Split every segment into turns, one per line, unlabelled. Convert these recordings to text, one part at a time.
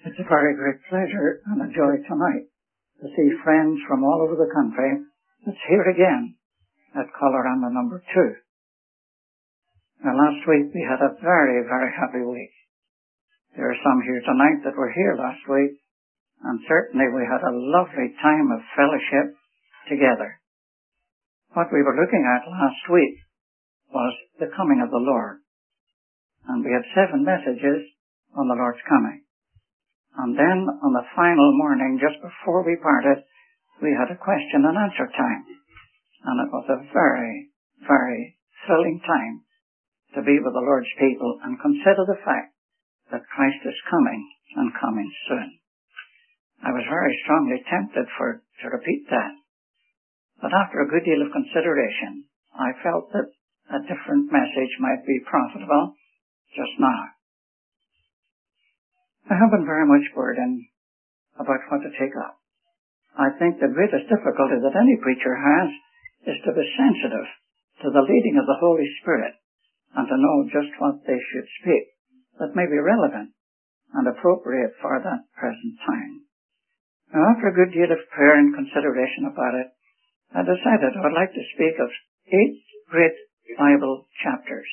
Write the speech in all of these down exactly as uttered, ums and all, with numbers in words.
It's a very great pleasure and a joy tonight to see friends from all over the country that's here again at Colorama number two. Now last week we had a very, very happy week. There are some here tonight that were here last week, and certainly we had a lovely time of fellowship together. What we were looking at last week was the coming of the Lord. And we had seven messages on the Lord's coming. And then on the final morning, just before we parted, we had a question and answer time. And it was a very, very thrilling time to be with the Lord's people and consider the fact that Christ is coming and coming soon. I was very strongly tempted for to repeat that. But after a good deal of consideration, I felt that a different message might be profitable just now. I have been very much burdened about what to take up. I think the greatest difficulty that any preacher has is to be sensitive to the leading of the Holy Spirit and to know just what they should speak that may be relevant and appropriate for that present time. Now, after a good deal of prayer and consideration about it, I decided I would like to speak of eight great Bible chapters.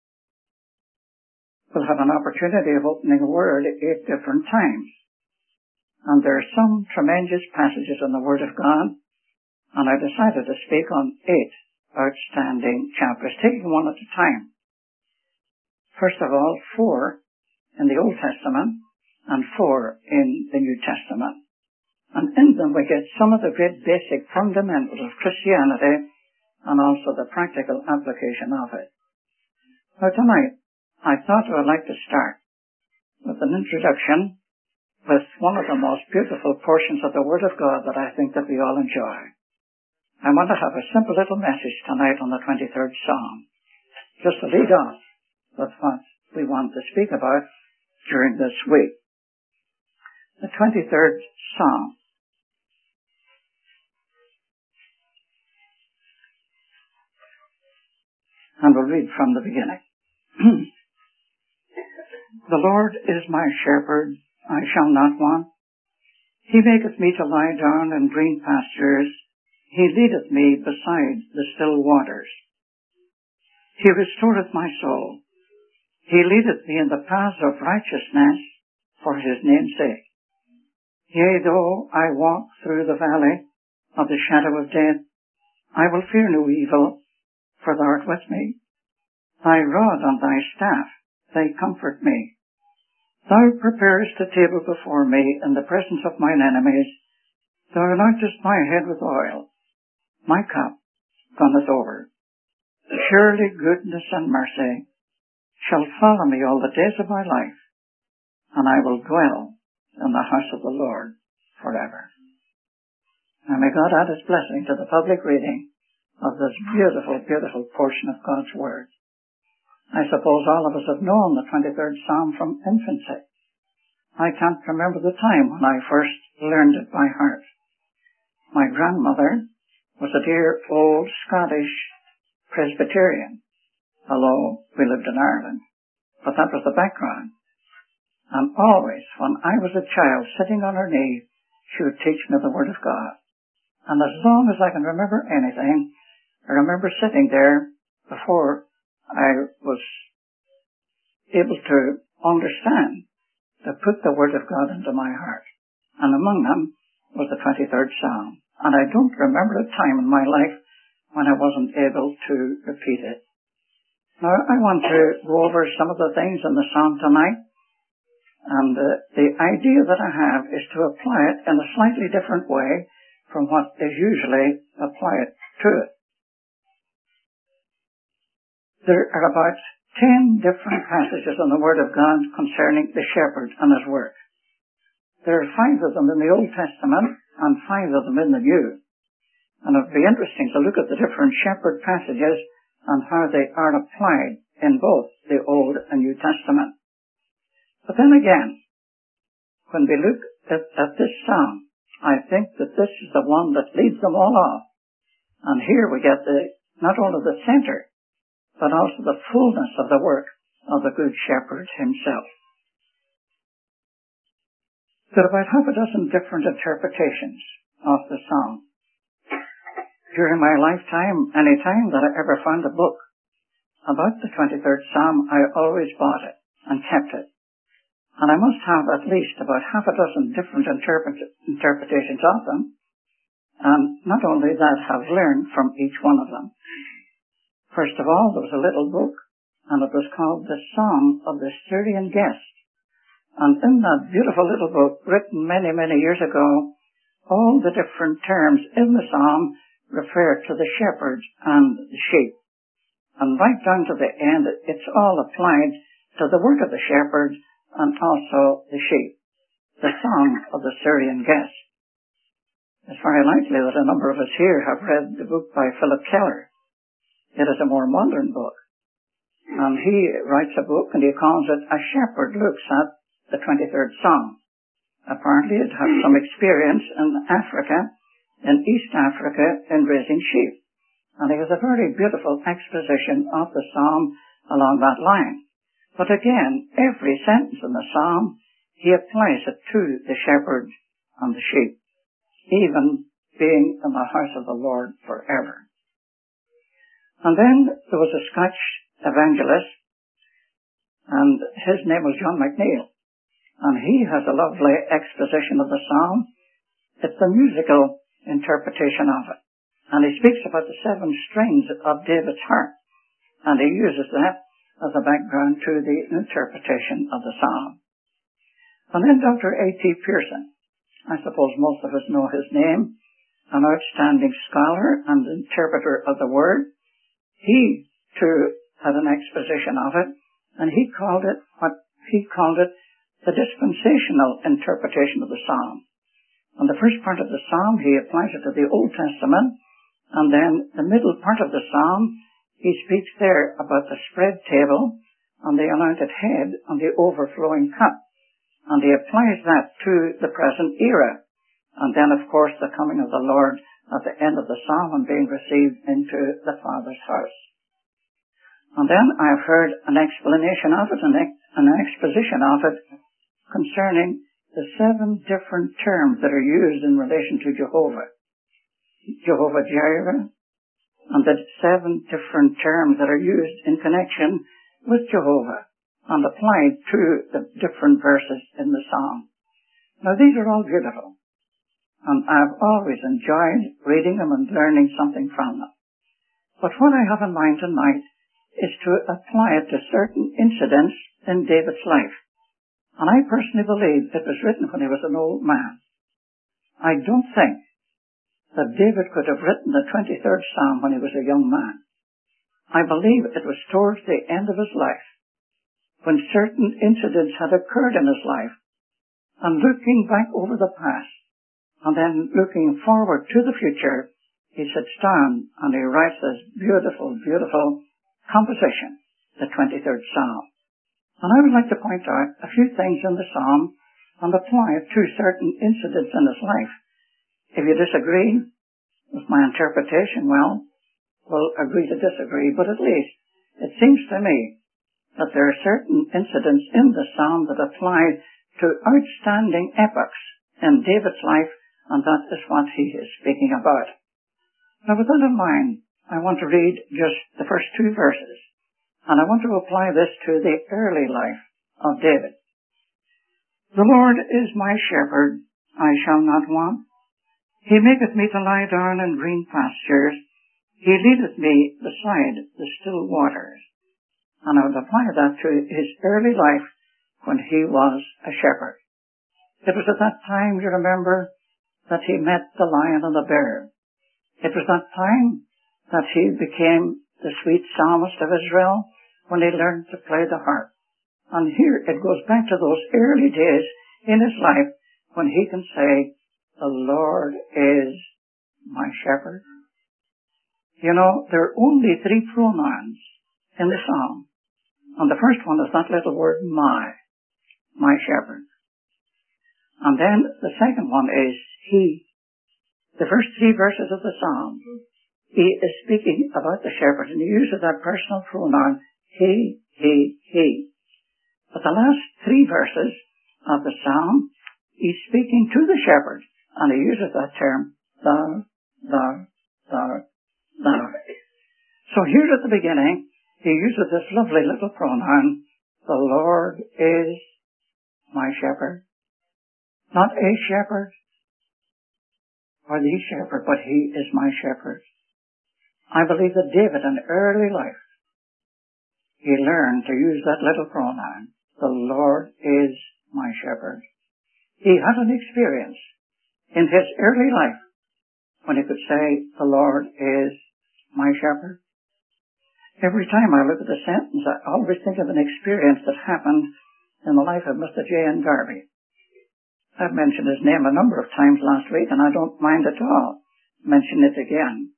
We'll have an opportunity of opening the Word at eight different times. And there are some tremendous passages in the Word of God, and I decided to speak on eight outstanding chapters, taking one at a time. First of all, four in the Old Testament and four in the New Testament. And in them we get some of the great basic fundamentals of Christianity and also the practical application of it. Now tonight, I thought I would like to start with an introduction with one of the most beautiful portions of the Word of God that I think that we all enjoy. I want to have a simple little message tonight on the twenty-third Psalm, just to lead off with what we want to speak about during this week. The twenty-third Psalm. And we'll read from the beginning. The Lord is my shepherd, I shall not want. He maketh me to lie down in green pastures. He leadeth me beside the still waters. He restoreth my soul. He leadeth me in the paths of righteousness for his name's sake. Yea, though I walk through the valley of the shadow of death, I will fear no evil, for thou art with me. Thy rod and thy staff, they comfort me. Thou preparest a table before me in the presence of mine enemies. Thou anointest my head with oil. My cup runneth over. Surely goodness and mercy shall follow me all the days of my life, and I will dwell in the house of the Lord forever. And may God add his blessing to the public reading of this beautiful, beautiful portion of God's Word. I suppose all of us have known the twenty-third Psalm from infancy. I can't remember the time when I first learned it by heart. My grandmother was a dear old Scottish Presbyterian, although we lived in Ireland. But that was the background. And always, when I was a child sitting on her knee, she would teach me the Word of God. And as long as I can remember anything, I remember sitting there before I was able to understand, to put the Word of God into my heart. And among them was the twenty-third Psalm. And I don't remember a time in my life when I wasn't able to repeat it. Now, I want to go over some of the things in the Psalm tonight. And uh, the idea that I have is to apply it in a slightly different way from what is usually applied to it. There are about ten different passages in the Word of God concerning the shepherd and his work. There are five of them in the Old Testament and five of them in the New. And it would be interesting to look at the different shepherd passages and how they are applied in both the Old and New Testament. But then again, when we look at, at this psalm, I think that this is the one that leads them all off. And here we get the not only the center, but also the fullness of the work of the Good Shepherd himself. There are about half a dozen different interpretations of the psalm. During my lifetime, any time that I ever found a book about the twenty-third Psalm, I always bought it and kept it. And I must have at least about half a dozen different interpret- interpretations of them, and not only that, have learned from each one of them. First of all, there was a little book, and it was called The Song of the Syrian Guest. And in that beautiful little book, written many, many years ago, all the different terms in the psalm refer to the shepherds and the sheep. And right down to the end, it's all applied to the work of the shepherds and also the sheep. The Song of the Syrian Guest. It's very likely that a number of us here have read the book by Philip Keller. It is a more modern book. And he writes a book and he calls it A Shepherd Looks at the twenty-third Psalm. Apparently it has some experience in Africa, in East Africa, in raising sheep. And he has a very beautiful exposition of the psalm along that line. But again, every sentence in the psalm, he applies it to the shepherd and the sheep, even being in the house of the Lord forever. And then there was a Scotch evangelist, and his name was John McNeill. And he has a lovely exposition of the psalm. It's the musical interpretation of it. And he speaks about the seven strings of David's harp. And he uses that as a background to the interpretation of the psalm. And then Doctor A T Pearson, I suppose most of us know his name, an outstanding scholar and interpreter of the word. He, too, had an exposition of it, and he called it what he called it the dispensational interpretation of the psalm. And the first part of the psalm, he applies it to the Old Testament, and then the middle part of the psalm, he speaks there about the spread table and the anointed head and the overflowing cup. And he applies that to the present era. And then, of course, the coming of the Lord at the end of the psalm and being received into the Father's house. And then I've heard an explanation of it, an, ex- an exposition of it concerning the seven different terms that are used in relation to Jehovah. Jehovah Jireh, and the seven different terms that are used in connection with Jehovah and applied to the different verses in the psalm. Now these are all beautiful, and I've always enjoyed reading them and learning something from them. But what I have in mind tonight is to apply it to certain incidents in David's life. And I personally believe it was written when he was an old man. I don't think that David could have written the twenty-third Psalm when he was a young man. I believe it was towards the end of his life, when certain incidents had occurred in his life, and looking back over the past, and then looking forward to the future, he sits down and he writes this beautiful, beautiful composition, the twenty-third Psalm. And I would like to point out a few things in the Psalm and apply it to certain incidents in his life. If you disagree with my interpretation, well, we'll agree to disagree, but at least it seems to me that there are certain incidents in the Psalm that apply to outstanding epochs in David's life, and that is what he is speaking about. Now, with that in mind, I want to read just the first two verses, and I want to apply this to the early life of David. The Lord is my shepherd, I shall not want. He maketh me to lie down in green pastures. He leadeth me beside the still waters. And I would apply that to his early life when he was a shepherd. It was at that time, you remember, that he met the lion and the bear. It was that time that he became the sweet psalmist of Israel when he learned to play the harp. And here it goes back to those early days in his life when he can say, the Lord is my shepherd. You know, there are only three pronouns in the psalm. And the first one is that little word my, my shepherd. And then the second one is he. The first three verses of the psalm, he is speaking about the shepherd, and he uses that personal pronoun, he, he, he. But the last three verses of the psalm, He's speaking to the shepherd, and he uses that term, thou, thou, thou, thou. So here at the beginning, he uses this lovely little pronoun, the Lord is my shepherd. Not a shepherd, or the shepherd, but he is my shepherd. I believe that David in early life, he learned to use that little pronoun, the Lord is my shepherd. He had an experience in his early life when he could say, the Lord is my shepherd. Every time I look at the sentence, I always think of an experience that happened in the life of Mister J N Darby. I've mentioned his name a number of times last week, and I don't mind at all mentioning it again.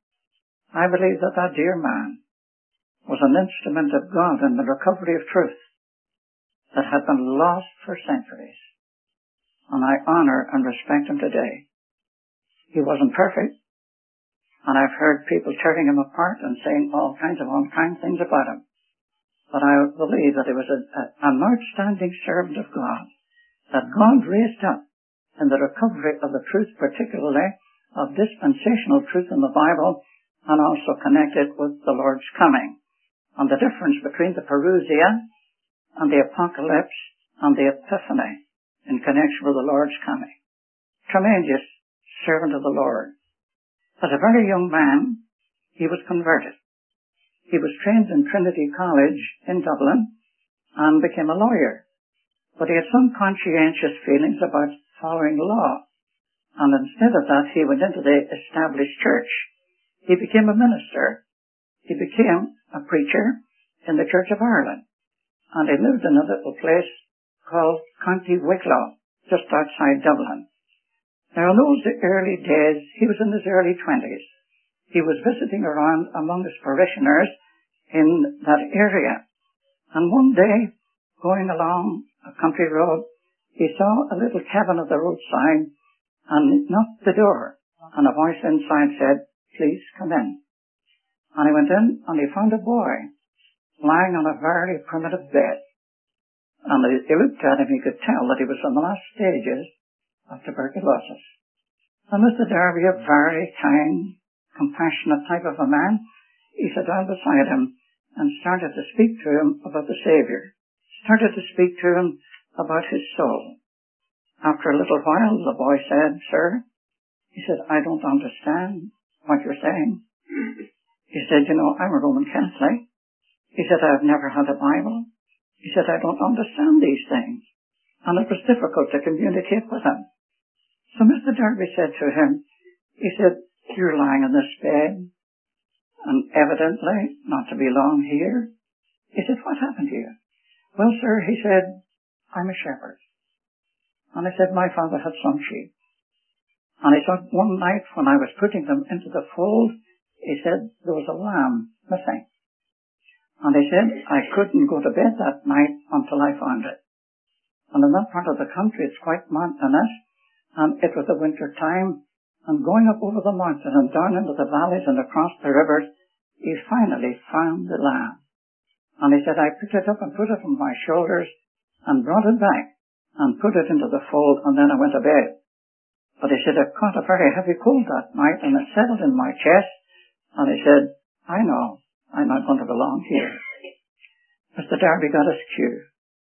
I believe that that dear man was an instrument of God in the recovery of truth that had been lost for centuries. And I honor and respect him today. He wasn't perfect, and I've heard people tearing him apart and saying all kinds of unkind things about him. But I believe that he was a, a, an outstanding servant of God, that God raised up in the recovery of the truth, particularly of dispensational truth in the Bible, and also connected with the Lord's coming, and the difference between the parousia and the apocalypse and the epiphany in connection with the Lord's coming. Tremendous servant of the Lord. As a very young man, he was converted. He was trained in Trinity College in Dublin and became a lawyer. But he had some conscientious feelings about following law. And instead of that, he went into the established church. He became a minister. He became a preacher in the Church of Ireland. And he lived in a little place called County Wicklow, just outside Dublin. Now, in those early days, he was in his early twenties. He was visiting around among his parishioners in that area. And one day, going along a country road, he saw a little cabin at the roadside and knocked the door. And a voice inside said, please come in. And he went in and he found a boy lying on a very primitive bed. And he looked at him, he could tell that he was in the last stages of tuberculosis. And Mister Darby, a very kind, compassionate type of a man, he sat down beside him and started to speak to him about the Savior. Started to speak to him about his soul. After a little while, the boy said, sir, he said, I don't understand what you're saying. He said, you know, I'm a Roman Catholic. He said, I've never had a Bible. He said, I don't understand these things. And it was difficult to communicate with him. So Mister Darby said to him, he said, you're lying in this bed, and evidently not to be long here. He said, what happened to you? Well, sir, he said, I'm a shepherd. And I said, my father had some sheep. And he said, one night when I was putting them into the fold, he said, there was a lamb missing. And he said, I couldn't go to bed that night until I found it. And in that part of the country, it's quite mountainous, and it was the winter time, and going up over the mountain and down into the valleys and across the rivers, he finally found the lamb. And he said, I picked it up and put it on my shoulders and brought it back and put it into the fold, and then I went to bed. But he said, I caught a very heavy cold that night, and it settled in my chest, and he said, I know, I'm not going to belong here. Mister Darby got his cue.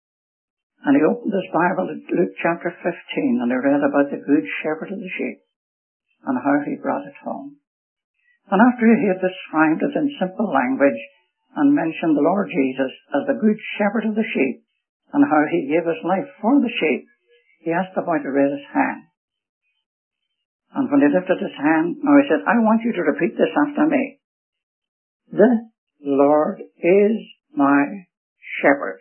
And he opened his Bible at Luke chapter fifteen, and he read about the good shepherd of the sheep and how he brought it home. And after he had described it in simple language and mentioned the Lord Jesus as the good shepherd of the sheep and how he gave his life for the sheep, he asked the boy to raise his hand. And when he lifted his hand, now he said, I want you to repeat this after me. The Lord is my shepherd.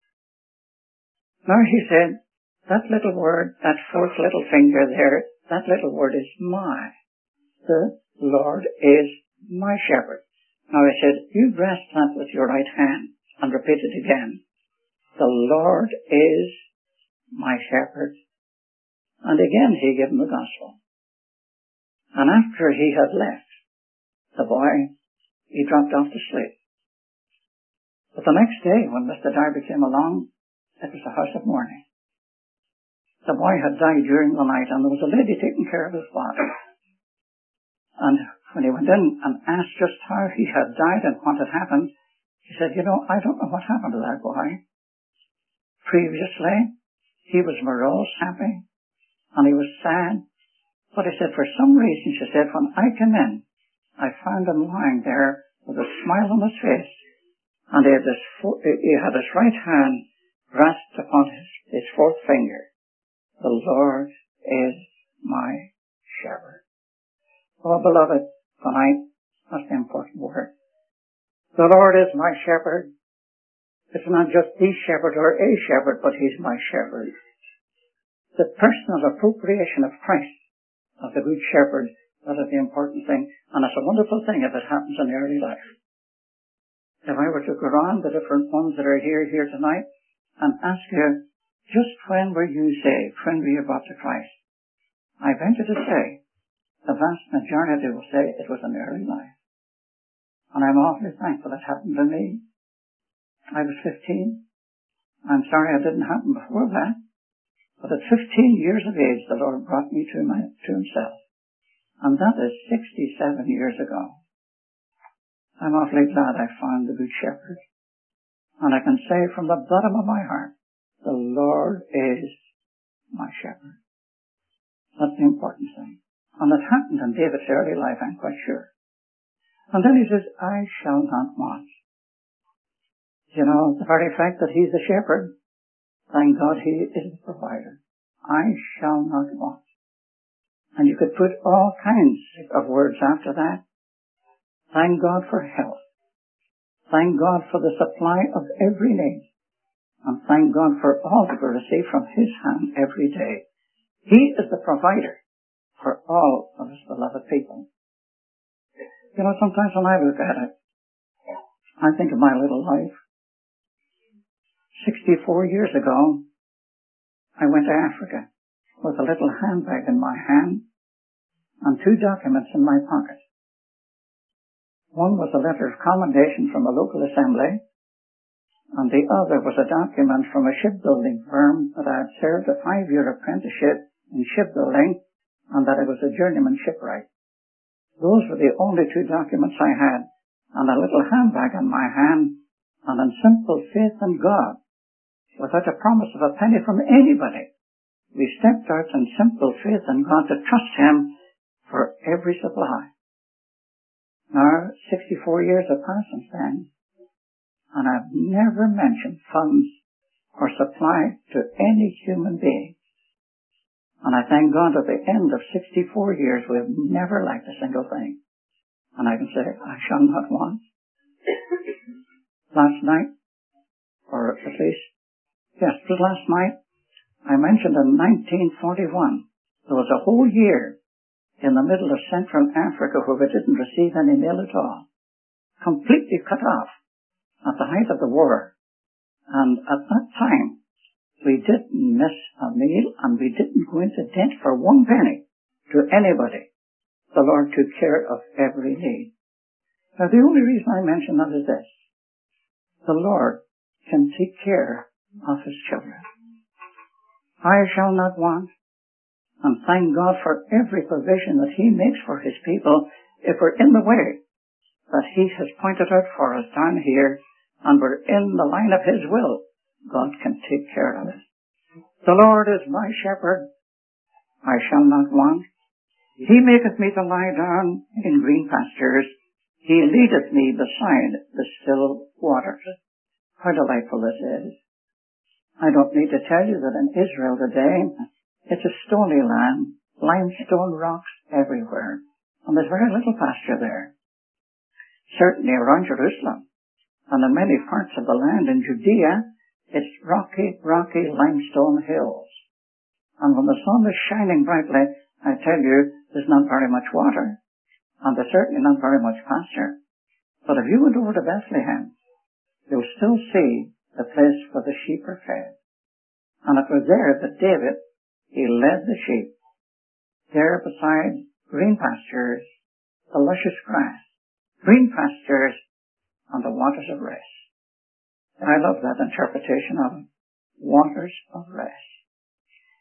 Now he said, that little word, that fourth little finger there, that little word is my. The Lord is my shepherd. Now he said, you grasp that with your right hand and repeat it again. The Lord is my shepherd. And again he gave him the gospel. And after he had left the boy, he dropped off to sleep. But the next day, when Mister Darby came along, it was a house of mourning. The boy had died during the night, and there was a lady taking care of his body. And when he went in and asked just how he had died and what had happened, he said, you know, I don't know what happened to that boy. Previously, he was morose, happy, and he was sad. But he said, for some reason, she said, when I came in, I found him lying there with a smile on his face, and he had his, fo- he had his right hand rested upon his, his fourth finger. The Lord is my shepherd. Oh, beloved, tonight, that's the important word. The Lord is my shepherd. It's not just the shepherd or a shepherd, but he's my shepherd. The personal appropriation of Christ as the good shepherd, that is the important thing. And it's a wonderful thing if it happens in early life. If I were to go around the different ones that are here, here tonight, and ask you, just when were you saved? When were you brought to Christ? I venture to say, the vast majority will say it was in early life. And I'm awfully thankful it happened to me. I was fifteen. I'm sorry it didn't happen before that. But at fifteen years of age, the Lord brought me to, my, to himself. And that is sixty-seven years ago. I'm awfully glad I found the Good Shepherd. And I can say from the bottom of my heart, the Lord is my shepherd. That's the important thing. And it happened in David's early life, I'm quite sure. And then he says, I shall not want. You know, the very fact that he's the shepherd, thank God he is the provider. I shall not want. And you could put all kinds of words after that. Thank God for health. Thank God for the supply of every need. And thank God for all that we receive from his hand every day. He is the provider for all of his beloved people. You know, sometimes when I look at it, I think of my little life. Sixty-four years ago, I went to Africa with a little handbag in my hand and two documents in my pocket. One was a letter of commendation from a local assembly, and the other was a document from a shipbuilding firm that I had served a five-year apprenticeship in shipbuilding and that I was a journeyman shipwright. Those were the only two documents I had, and a little handbag in my hand, and in simple faith in God, without a promise of a penny from anybody, we stepped out in simple faith in God to trust him for every supply. Now, sixty-four years have passed since then, and I've never mentioned funds or supply to any human being. And I thank God at the end of sixty-four years we have never lacked a single thing. And I can say, I shall not want. Last night, or at least, yes, it was last night, I mentioned in nineteen forty-one, there was a whole year in the middle of Central Africa where we didn't receive any mail at all. Completely cut off at the height of the war. And at that time, we didn't miss a meal and we didn't go into debt for one penny to anybody. The Lord took care of every need. Now the only reason I mention that is this. The Lord can take care of his children. I shall not want, and thank God for every provision that he makes for his people if we're in the way that he has pointed out for us down here and we're in the line of his will. God can take care of it. The Lord is my shepherd. I shall not want. He maketh me to lie down in green pastures. He leadeth me beside the still waters. How delightful this is. I don't need to tell you that in Israel today, it's a stony land, limestone rocks everywhere, and there's very little pasture there. Certainly around Jerusalem, and in many parts of the land in Judea, it's rocky, rocky limestone hills. And when the sun is shining brightly, I tell you, there's not very much water, and there's certainly not very much pasture. But if you went over to Bethlehem, you'll still see the place where the sheep are fed. And it was there that David, he led the sheep, there beside green pastures, the luscious grass, green pastures, and the waters of rest. I love that interpretation of it. Waters of rest.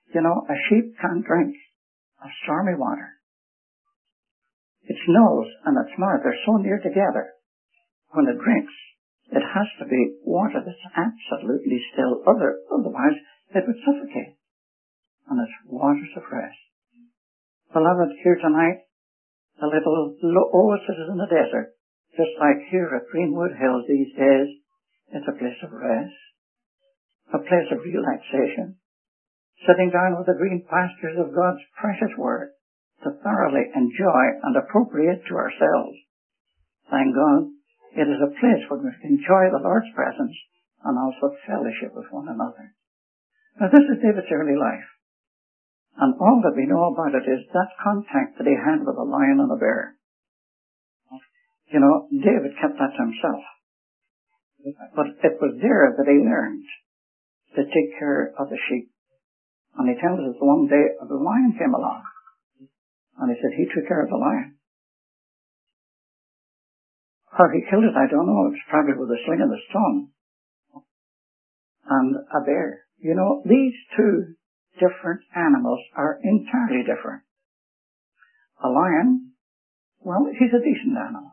You know, a sheep can't drink of stormy water. Its nose and its mouth are so near together. When it drinks, it has to be water that's absolutely still. Other, otherwise, it would suffocate. And it's waters of rest. Beloved, here tonight, the little oasis in the desert, just like here at Greenwood Hills these days, it's a place of rest, a place of relaxation, sitting down with the green pastures of God's precious Word to thoroughly enjoy and appropriate to ourselves. Thank God, it is a place where we can enjoy the Lord's presence and also fellowship with one another. Now, this is David's early life. And all that we know about it is that contact that he had with a lion and a bear. You know, David kept that to himself. But it was there that he learned to take care of the sheep. And he tells us one day the lion came along. And he said he took care of the lion. How he killed it, I don't know. It was probably with a sling and a stone. And a bear. You know, these two different animals are entirely different. A lion, well, he's a decent animal.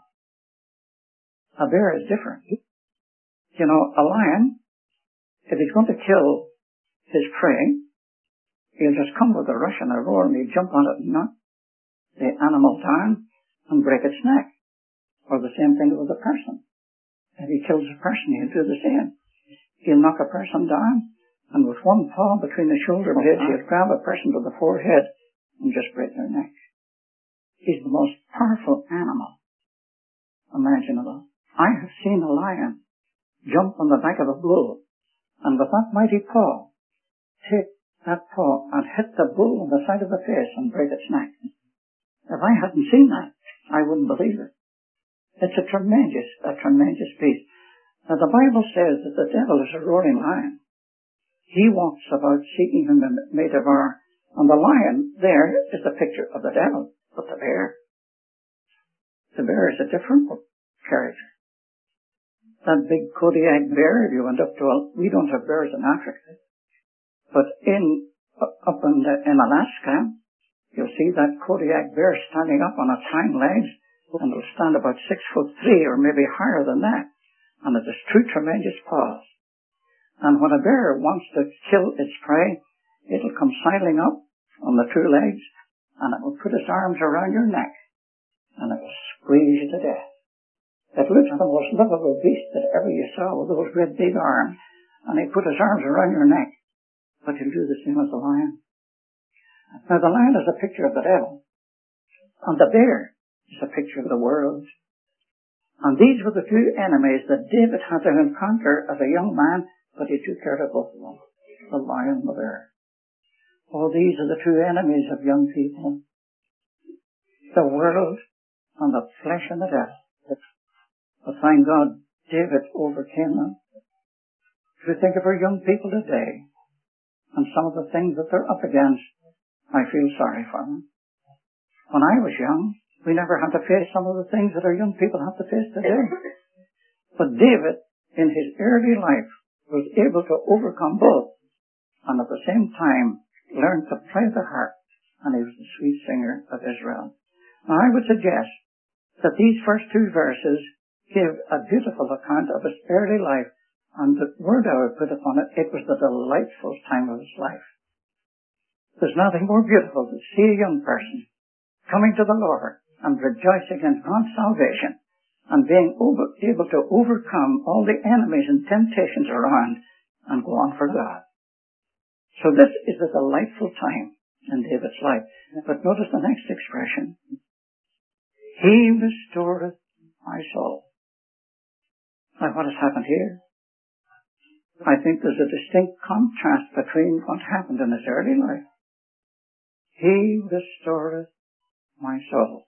A bear is different. You know, a lion, if he's going to kill his prey, he'll just come with a rush and a roar and he'll jump on it and knock the animal down and break its neck. Or the same thing with a person. If he kills a person, he'll do the same. He'll knock a person down, and with one paw between the shoulder blades, he'll grab a person to the forehead and just break their neck. He's the most powerful animal imaginable. I have seen a lion jump on the back of a bull, and with that mighty paw, take that paw and hit the bull on the side of the face and break its neck. If I hadn't seen that, I wouldn't believe it. It's a tremendous, a tremendous piece. Now, the Bible says that the devil is a roaring lion. He walks about seeking whom he may devour. And the lion there is the picture of the devil. But the bear, the bear is a different character. That big Kodiak bear, if you went up to a, we don't have bears in Africa. But in, up in, the, in Alaska, you'll see that Kodiak bear standing up on its hind legs. And it'll stand about six foot three or maybe higher than that. And it has two tremendous paws. And when a bear wants to kill its prey, it'll come sidling up on the two legs and it will put its arms around your neck and it will squeeze you to death. It looks like the most lovable beast that ever you saw with those great big arms. And he put his arms around your neck. But he'll do the same as the lion. Now the lion is a picture of the devil. And the bear is a picture of the world. And these were the two enemies that David had to encounter as a young man, but he took care of both of them, the lion and the bear. Oh, these are the two enemies of young people. The world and the flesh and the devil. But thank God, David overcame them. If you think of our young people today, and some of the things that they're up against, I feel sorry for them. When I was young, we never had to face some of the things that our young people have to face today. But David, in his early life, was able to overcome both, and at the same time, learned to play the harp, and he was the sweet singer of Israel. Now, I would suggest that these first two verses give a beautiful account of his early life, and the word I would put upon it, it was the delightful time of his life. There's nothing more beautiful than to see a young person coming to the Lord and rejoicing in God's salvation and being over, able to overcome all the enemies and temptations around and go on for God. So this is a delightful time in David's life. But notice the next expression. He restoreth my soul. Now what has happened here? I think there's a distinct contrast between what happened in his early life. He restoreth my soul.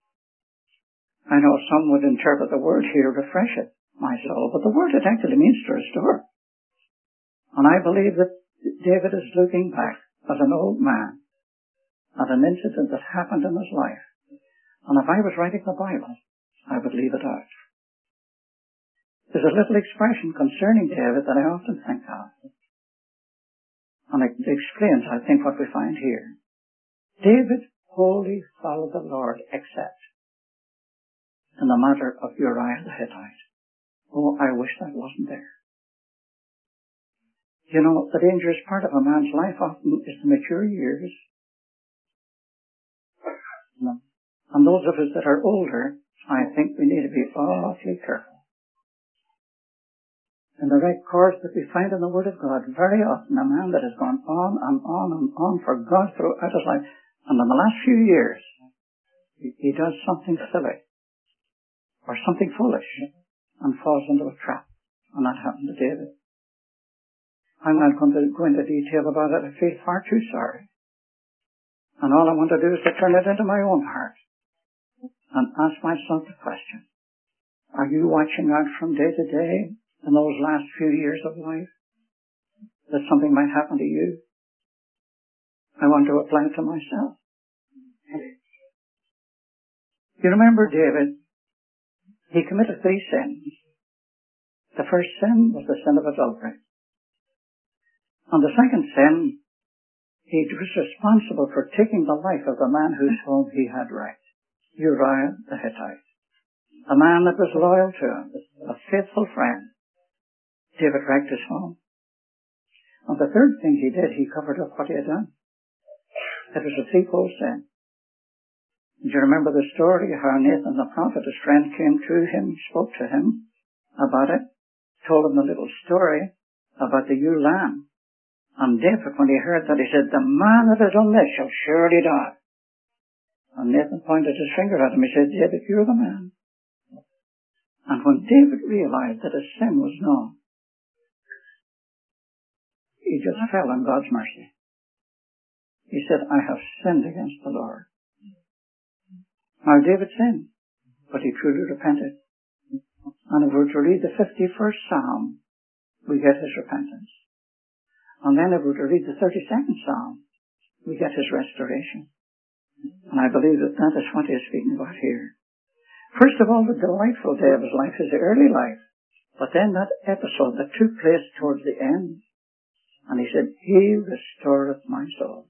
I know some would interpret the word here, refresh it, my soul, but the word it actually means to restore. And I believe that David is looking back as an old man at an incident that happened in his life. And if I was writing the Bible, I would leave it out. There's a little expression concerning David that I often think of. And it explains, I think, what we find here. David wholly followed the Lord except in the matter of Uriah the Hittite. Oh, I wish that wasn't there. You know, the dangerous part of a man's life often is the mature years. And those of us that are older, I think we need to be awfully careful. In the right course that we find in the Word of God, very often a man that has gone on and on and on for God throughout his life, and in the last few years, he, he does something silly or something foolish and falls into a trap. And that happened to David. I'm not going to go into detail about it. I feel far too sorry. And all I want to do is to turn it into my own heart and ask myself the question, are you watching out from day to day in those last few years of life that something might happen to you? I want to apply it to myself. You remember David, he committed three sins. The first sin was the sin of adultery. And the second sin, he was responsible for taking the life of the man whose home he had wrecked, Uriah the Hittite. A man that was loyal to him, a faithful friend. David wrecked his home. And the third thing he did, he covered up what he had done. It was a threefold sin. Do you remember the story how Nathan the prophet, his friend, came to him, spoke to him about it, told him the little story about the ewe lamb. And David, when he heard that, he said, the man that has done this shall surely die. And Nathan pointed his finger at him. He said, David, you're the man. And when David realized that his sin was known, he just fell on God's mercy. He said, I have sinned against the Lord. Now David sinned, but he truly repented. And if we were to read the fifty-first Psalm, we get his repentance. And then if we were to read the thirty-second Psalm, we get his restoration. And I believe that that is what he is speaking about here. First of all, the delightful day of his life, his early life. But then that episode that took place towards the end. And he said, he restoreth my soul.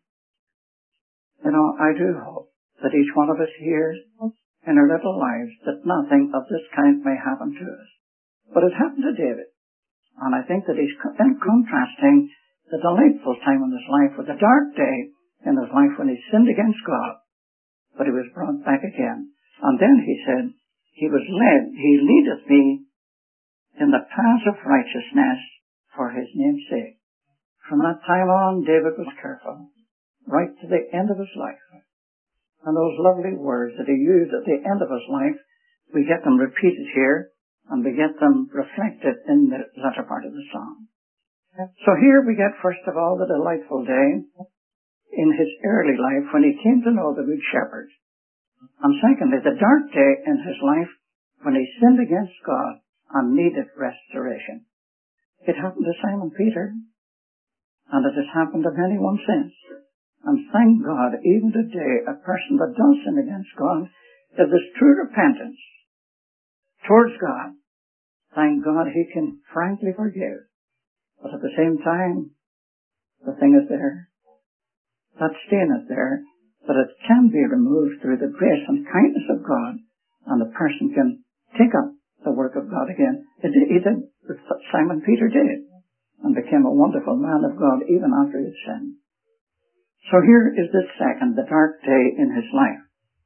You know, I do hope that each one of us here in our little lives, that nothing of this kind may happen to us. But it happened to David. And I think that he's in contrasting the delightful time in his life with the dark day in his life when he sinned against God. But he was brought back again. And then he said, he was led, he leadeth me in the paths of righteousness for his name's sake. From that time on, David was careful, right to the end of his life. And those lovely words that he used at the end of his life, we get them repeated here, and we get them reflected in the latter part of the psalm. So here we get, first of all, the delightful day in his early life when he came to know the Good Shepherd. And secondly, the dark day in his life when he sinned against God and needed restoration. It happened to Simon Peter, and it has happened to anyone since. And thank God, even today, a person that does sin against God, if there's true repentance towards God, thank God he can frankly forgive. But at the same time, the thing is there. That stain is there, but it can be removed through the grace and kindness of God, and the person can take up the work of God again. It, it did, Simon Peter did, and became a wonderful man of God even after his sin. So here is the second, the dark day in his life.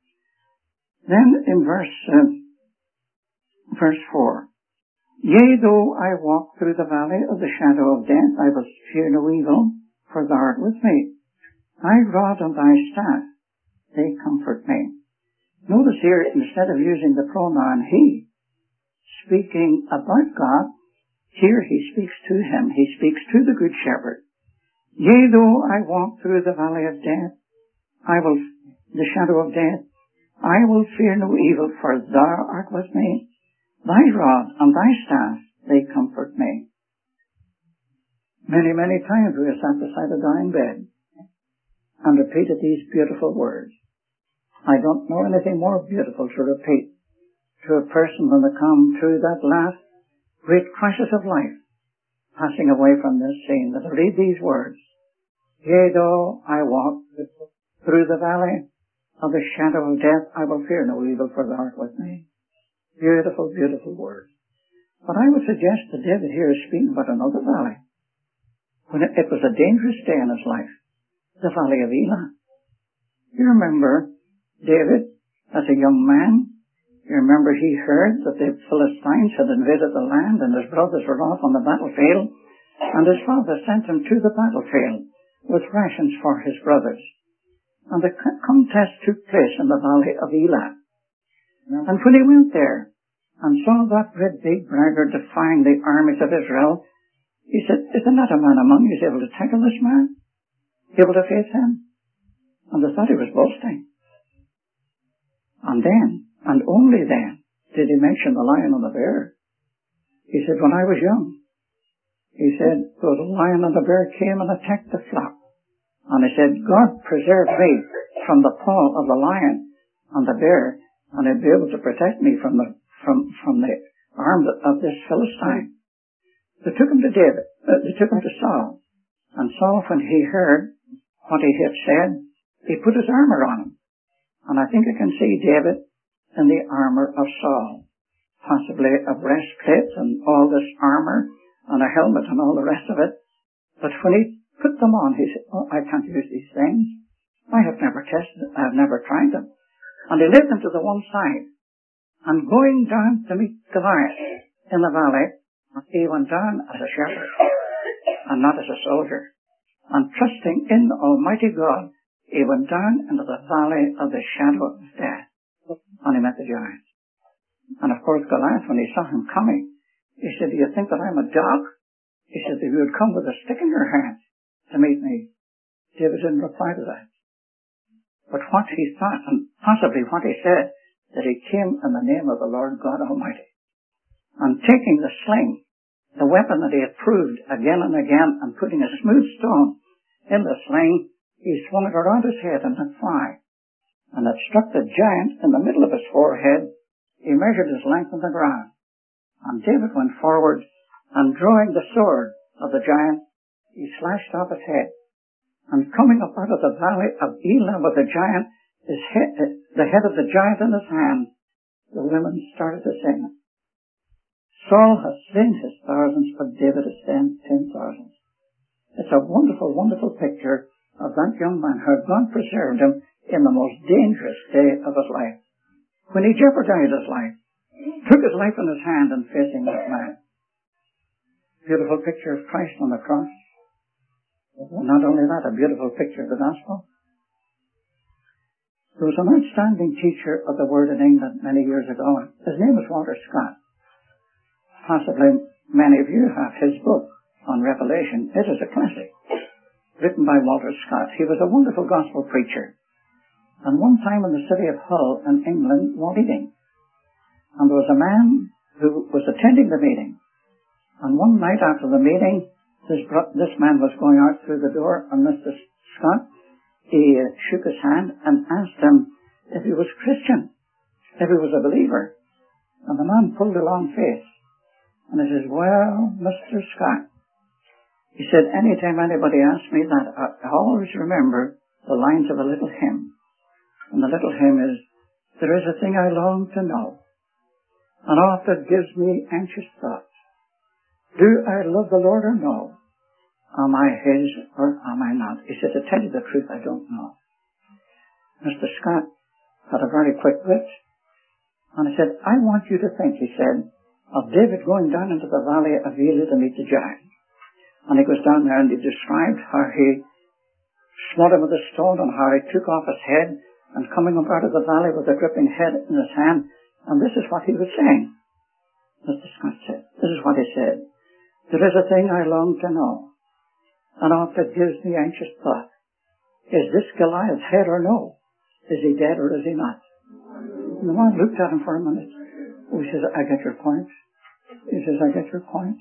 Then in verse, uh, verse four, yea, though I walk through the valley of the shadow of death, I will fear no evil, for thou art with me. Thy rod and thy staff, they comfort me. Notice here, instead of using the pronoun he, speaking about God, here he speaks to him. He speaks to the Good Shepherd. Yea, though I walk through the valley of death, I will, the shadow of death, I will fear no evil, for thou art with me. Thy rod and thy staff, they comfort me. Many, many times we have sat beside a dying bed and repeated these beautiful words. I don't know anything more beautiful to repeat to a person when they come through that last great crisis of life, passing away from this scene, that I read these words. Yea, though I walk through the valley of the shadow of death, I will fear no evil, for thou art with me. Beautiful, beautiful word. But I would suggest that David here is speaking about another valley. When it, it was a dangerous day in his life, the valley of Elah. You remember David as a young man? You remember he heard that the Philistines had invaded the land and his brothers were off on the battlefield, and his father sent him to the battlefield with rations for his brothers. And the contest took place in the valley of Elah. And when he went there and saw that great big braggart defying the armies of Israel, he said, is there not a man among you who is able to tackle this man? Able to face him? And they thought he was boasting. And then, and only then, did he mention the lion and the bear. He said, when I was young, he said, the lion and the bear came and attacked the flock. And he said, God preserved me from the paw of the lion and the bear, and he'd be able to protect me from the from from the arm of this Philistine. They took him to David. Uh, they took him to Saul. And Saul, when he heard what he had said, he put his armor on him. And I think I can see David in the armor of Saul. Possibly a breastplate and all this armor and a helmet and all the rest of it. But when he put them on, he said, oh, I can't use these things. I have never tested, I have never tried them. And he laid them to the one side. And going down to meet Goliath in the valley, he went down as a shepherd and not as a soldier. And trusting in Almighty God, he went down into the valley of the shadow of death. And he met the giant. And of course Goliath, when he saw him coming, he said, do you think that I'm a dog? He said, if you would come with a stick in your hand to meet me. David didn't reply to that. But what he thought, and possibly what he said, that he came in the name of the Lord God Almighty. And taking the sling, the weapon that he had proved again and again, and putting a smooth stone in the sling, he swung it around his head and let fly. And it struck the giant in the middle of his forehead. He measured his length on the ground. And David went forward, and drawing the sword of the giant, he slashed off his head. And coming up out of the valley of Elah with the giant, his head, the head of the giant in his hand, the women started to sing. Saul has slain his thousands, but David has slain ten thousands. It's a wonderful, wonderful picture of that young man, how God preserved him in the most dangerous day of his life. When he jeopardized his life, took his life in his hand and facing that man. Beautiful picture of Christ on the cross. Not only that, a beautiful picture of the gospel. There was an outstanding teacher of the Word in England many years ago. His name was Walter Scott. Possibly many of you have his book on Revelation. It is a classic, written by Walter Scott. He was a wonderful gospel preacher. And one time in the city of Hull in England, was meeting. And there was a man who was attending the meeting. And one night after the meeting, this, this man was going out through the door, and Mister Scott, he uh, shook his hand and asked him if he was Christian, if he was a believer. And the man pulled a long face. And he says, well, Mister Scott, he said, anytime anybody asks me that, I always remember the lines of a little hymn. And the little hymn is, there is a thing I long to know, and oft it gives me anxious thoughts. Do I love the Lord or no? Am I His or am I not? He said, to tell you the truth, I don't know. Mister Scott had a very quick wit. And he said, I want you to think, he said, of David going down into the valley of Elah to meet the giant. And he goes down there and he described how he smote him with a stone and how he took off his head and coming up out of the valley with a dripping head in his hand. And this is what he was saying. Mister Scott said, this is what he said. There is a thing I long to know, and oft it gives me anxious thought. Is this Goliath's head or no? Is he dead or is he not? And the man looked at him for a minute. Oh, he says, I get your point. He says, I get your point.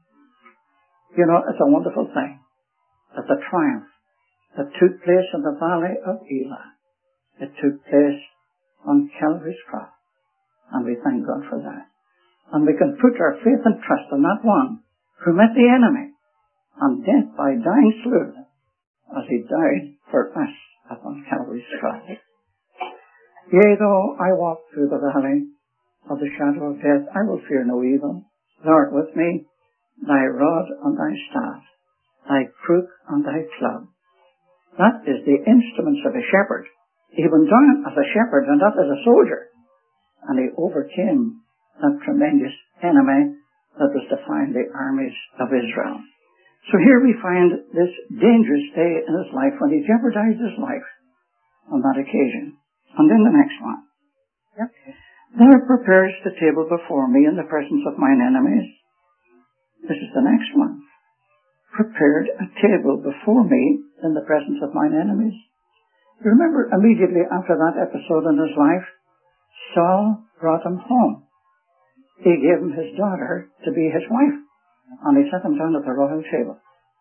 You know, it's a wonderful thing that the triumph that took place in the valley of Elah, it took place on Calvary's cross. And we thank God for that. And we can put our faith and trust in that one who met the enemy, and death by dying slew him, as he died for us upon Calvary's cross. Yea, though I walk through the valley of the shadow of death, I will fear no evil. Thou art with me, thy rod and thy staff, thy crook and thy club. That is the instruments of a shepherd. He went down as a shepherd and not as a soldier. And he overcame that tremendous enemy that was defying the armies of Israel. So here we find this dangerous day in his life when he jeopardized his life on that occasion. And then the next one. Yep. Thou preparest the table before me in the presence of mine enemies. This is the next one. Prepared a table before me in the presence of mine enemies. You remember immediately after that episode in his life, Saul brought him home. He gave him his daughter to be his wife, and he sat him down at the royal table.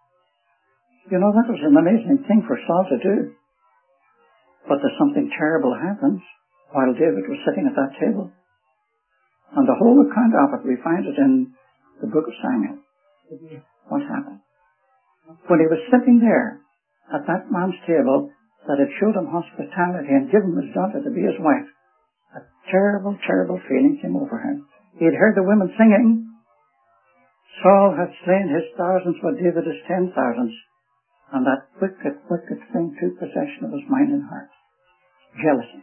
You know, that was an amazing thing for Saul to do. But there's something terrible happens while David was sitting at that table. And the whole account of it, we find it in the book of Samuel. What happened? When he was sitting there at that man's table that had showed him hospitality and given him his daughter to be his wife, a terrible, terrible feeling came over him. He had heard the women singing, Saul hath slain his thousands, but David his ten thousands. And that wicked, wicked thing took possession of his mind and heart. Jealousy.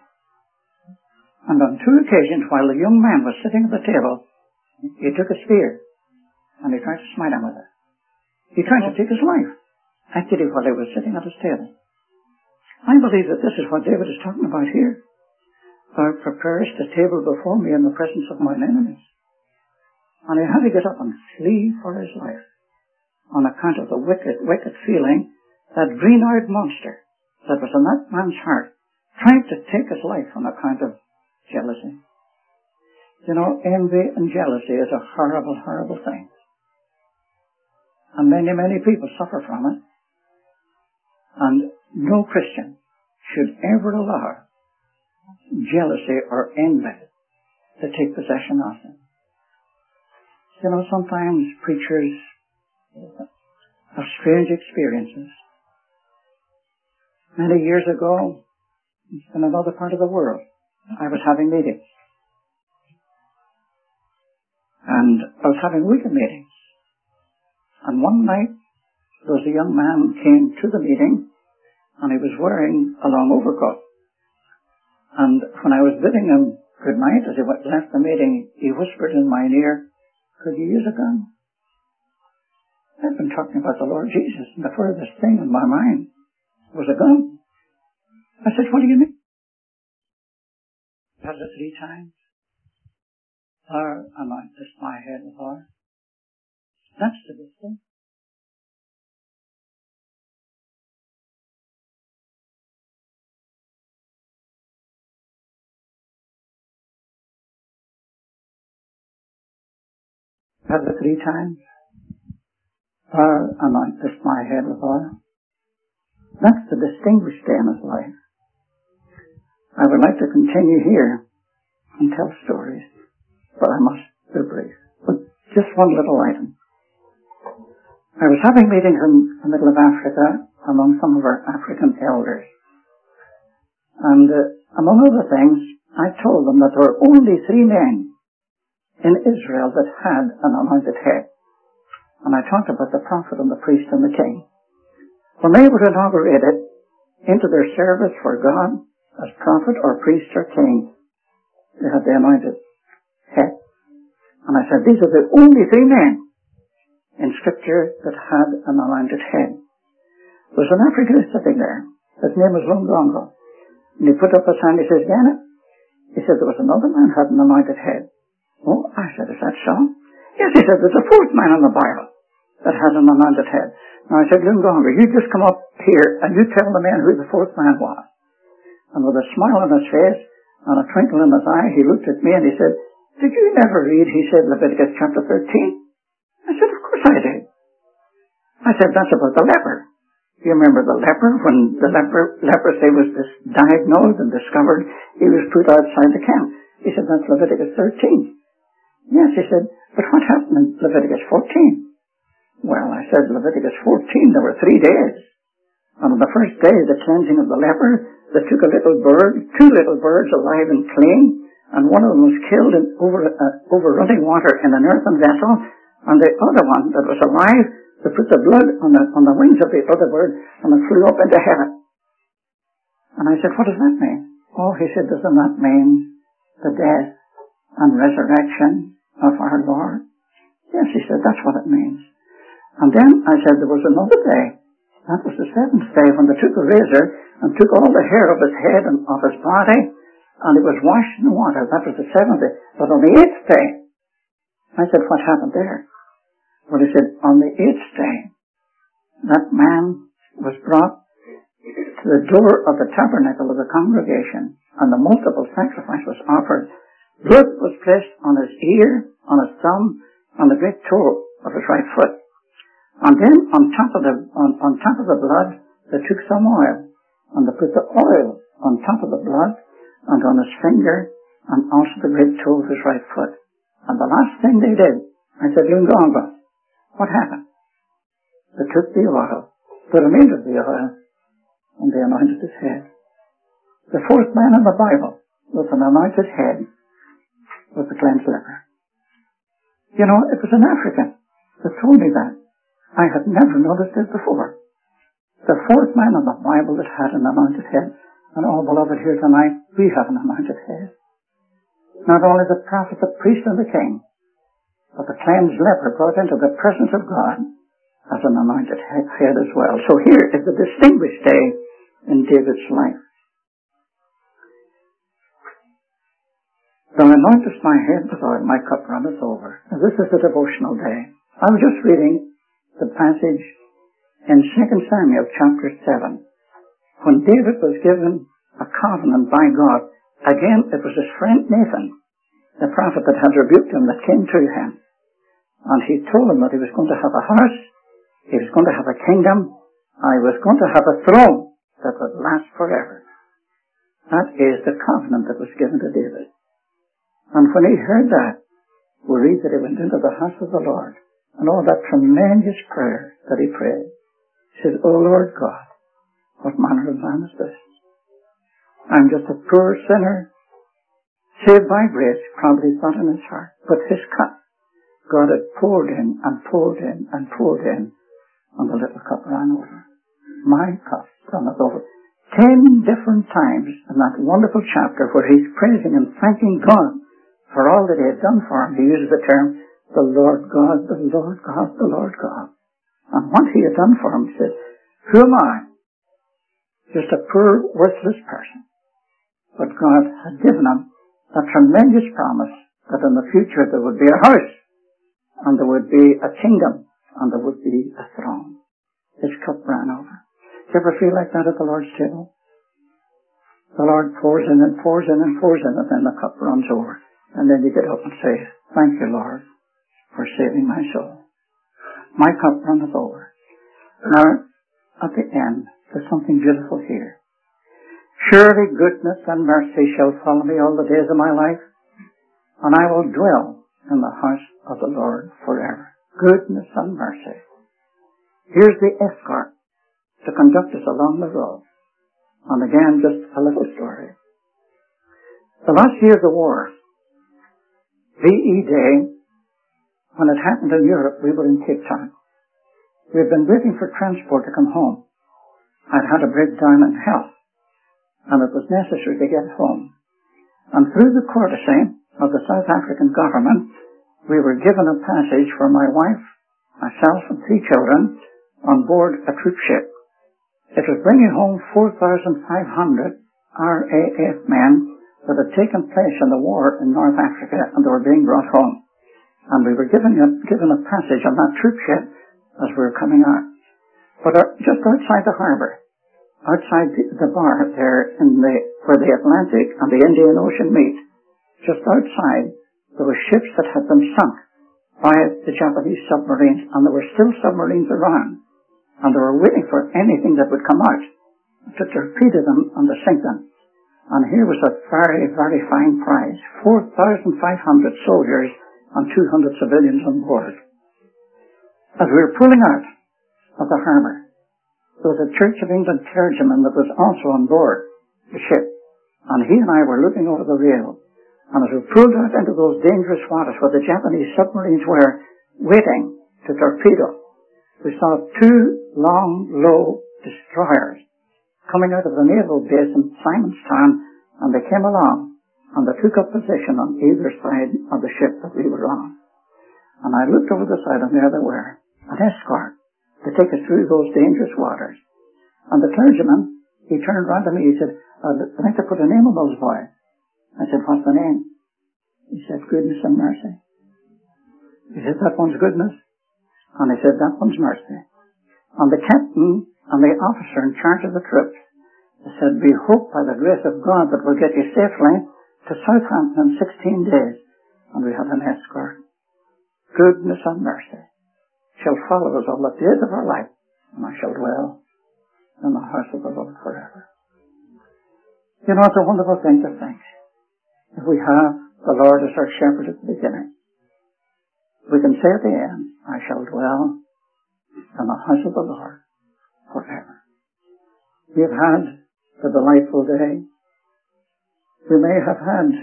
And on two occasions, while the young man was sitting at the table, he took a spear and he tried to smite him with it. He tried to take his life, actually, while he was sitting at his table. I believe that this is what David is talking about here. Thou preparest a table before me in the presence of mine enemies. And he had to get up and flee for his life on account of the wicked, wicked feeling, that green-eyed monster that was in that man's heart, trying to take his life on account of jealousy. You know, envy and jealousy is a horrible, horrible thing. And many, many people suffer from it. And no Christian should ever allow jealousy or envy to take possession of them. You know, sometimes preachers have strange experiences. Many years ago, in another part of the world, I was having meetings. And I was having weekend meetings. And one night, there was a young man came to the meeting, and he was wearing a long overcoat. And when I was bidding him good night, as he left the meeting, he whispered in my ear, could you use a gun? I've been talking about the Lord Jesus, and the furthest thing in my mind was a gun. I said, what do you mean? I said it three times. Thou anointest my head with oil. That's the big thing. I said it three times. Thou anointest my head with oil. That's the distinguished day in his life. I would like to continue here and tell stories, but I must be brief. But just one little item. I was having meetings in the middle of Africa among some of our African elders. And uh, among other things, I told them that there were only three men in Israel that had an anointed head. And I talked about the prophet and the priest and the king. When they were inaugurated into their service for God as prophet or priest or king, they had the anointed head. And I said, these are the only three men in Scripture that had an anointed head. There was an African sitting there. His name was Lungongo. And he put up his hand, he says, Janet, he said, there was another man who had an anointed head. Oh, I said, is that so? Yes, he said, there's a fourth man in the Bible that has an anointed head. Now I said, Lungongo, you just come up here and you tell the man who the fourth man was. And with a smile on his face and a twinkle in his eye, he looked at me and he said, did you never read, he said, Leviticus chapter thirteen? I said, of course I did. I said, that's about the leper. You remember the leper? When the leper, leprosy was diagnosed and discovered, he was put outside the camp. He said, that's Leviticus thirteen. Yes, he said, but what happened in Leviticus fourteen? Well, I said, Leviticus fourteen, there were three days And on the first day of the cleansing of the leper, they took a little bird, two little birds alive and clean, and one of them was killed in over, uh, over running water in an earthen vessel, and the other one that was alive, they put the blood on the, on the wings of the other bird, and it flew up into heaven. And I said, what does that mean? Oh, he said, doesn't that mean the death and resurrection of our Lord? Yes, he said, that's what it means. And then I said, there was another day. That was the seventh day when they took a razor and took all the hair of his head and of his body, and it was washed in water. That was the seventh day. But on the eighth day, I said, what happened there? Well, he said, on the eighth day, that man was brought to the door of the tabernacle of the congregation, and the multiple sacrifice was offered. Blood was placed on his ear, on his thumb, on the great toe of his right foot. And then on top of the on, on top of the blood, they took some oil, and they put the oil on top of the blood, and on his finger, and also the great toe of his right foot. And the last thing they did, I said, Lungonga, what happened? They took the oil, the remainder of the oil, and they anointed his head. The fourth man in the Bible with an anointed head was the cleansed leper. You know, it was an African that told me that. I had never noticed it before. The fourth man in the Bible that had an anointed head. And all beloved here tonight, we have an anointed head. Not only the prophet, the priest, and the king, but the cleansed leper brought into the presence of God as an anointed head as well. So here is the distinguished day in David's life. Thou anointest my head with oil, my cup runneth over. Now, this is a devotional day. I was just reading the passage in Second Samuel chapter seven, when David was given a covenant by God. Again, it was his friend Nathan, the prophet that had rebuked him, that came to him. And he told him that he was going to have a house, he was going to have a kingdom, and he was going to have a throne that would last forever. That is the covenant that was given to David. And when he heard that, we read that he went into the house of the Lord, and all that tremendous prayer that he prayed. He said, O Lord God, what manner of man is this? I'm just a poor sinner, saved by grace, probably thought in his heart. But his cup, God had poured in and poured in and poured in, and the little cup ran over. My cup runneth over. Ten different times in that wonderful chapter where he's praising and thanking God for all that he had done for him, he uses the term, the Lord God, the Lord God, the Lord God. And what he had done for him, he said, who am I? Just a poor, worthless person. But God had given him a tremendous promise that in the future there would be a house, and there would be a kingdom, and there would be a throne. His cup ran over. Do you ever feel like that at the Lord's table? The Lord pours in and pours in and pours in, and then the cup runs over. And then you get up and say, thank you, Lord, for saving my soul. My cup runneth over. Now, at the end, there's something beautiful here. Surely goodness and mercy shall follow me all the days of my life, and I will dwell in the house of the Lord forever. Goodness and mercy. Here's the escort to conduct us along the road. And again, just a little story. The last year of the war, V E Day, when it happened in Europe, we were in Cape Town. We had been waiting for transport to come home. I'd had a breakdown in health, and it was necessary to get home. And through the courtesy of the South African government, we were given a passage for my wife, myself, and three children on board a troop ship. It was bringing home four thousand five hundred R A F men that had taken place in the war in North Africa, and they were being brought home. And we were given a, given a passage on that troop ship as we were coming out. But uh, just outside the harbour, outside the, the bar there in the, where the Atlantic and the Indian Ocean meet, just outside, there were ships that had been sunk by the Japanese submarines, and there were still submarines around, and they were waiting for anything that would come out to torpedo them and to sink them. And here was a very, very fine prize, four thousand five hundred soldiers and two hundred civilians on board. As we were pulling out of the harbour, there was a Church of England clergyman that was also on board the ship, and he and I were looking over the rail, and as we pulled out into those dangerous waters where the Japanese submarines were waiting to torpedo, we saw two long, low destroyers coming out of the naval base in Simonstown, and they came along, and they took up position on either side of the ship that we were on. And I looked over the side, and there they were, an escort, to take us through those dangerous waters. And the clergyman, he turned round to me, he said, I'd like to put a name on those boys. I said, what's the name? He said, Goodness and Mercy. He said, that one's goodness. And he said, that one's mercy. And the captain and the officer in charge of the trip, they said, we hope by the grace of God that we'll get you safely to Southampton in sixteen days. And we had an escort. Goodness and mercy shall follow us all the days of our life, and I shall dwell in the house of the Lord forever. You know, it's a wonderful thing to think. If we have the Lord as our shepherd at the beginning, we can say at the end, I shall dwell in the house of the Lord forever. We have had the delightful day. We may have had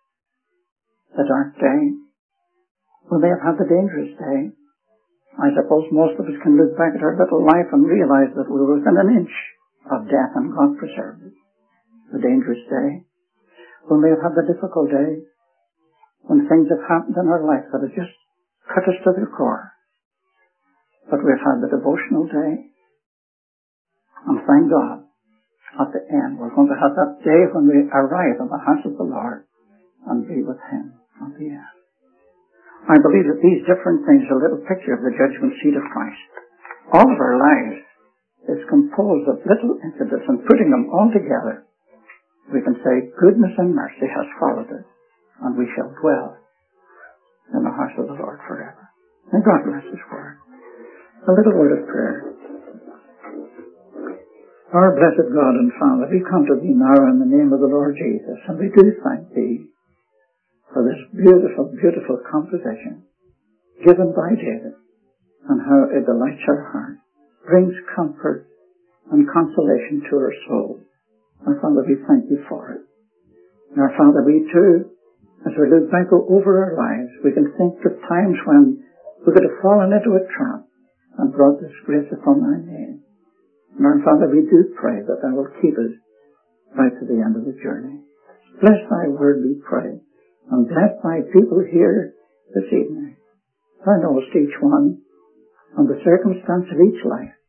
the dark day. We may have had the dangerous day. I suppose most of us can look back at our little life and realize that we were within an inch of death, and God preserved us. The dangerous day. We may have had the difficult day when things have happened in our life that have just cut us to the core. But we've had the devotional day. And thank God, at the end, we're going to have that day when we arrive in the house of the Lord and be with Him at the end. I believe that these different things are a little picture of the judgment seat of Christ. All of our lives is composed of little incidents, and putting them all together, we can say, goodness and mercy has followed us, and we shall dwell in the house of the Lord forever. And God bless His word. A little word of prayer. Our blessed God and Father, we come to Thee now in the name of the Lord Jesus, and we do thank Thee for this beautiful, beautiful composition given by David, and how it delights our heart, brings comfort and consolation to our soul. And Father, we thank You for it. And our Father, we too, as we look back over our lives, we can think of times when we could have fallen into a trap and brought disgrace upon Thy name. And our Father, we do pray that Thou will keep us right to the end of the journey. Bless Thy word, we pray. And bless Thy people here this evening. Thou knowest each one and the circumstance of each life.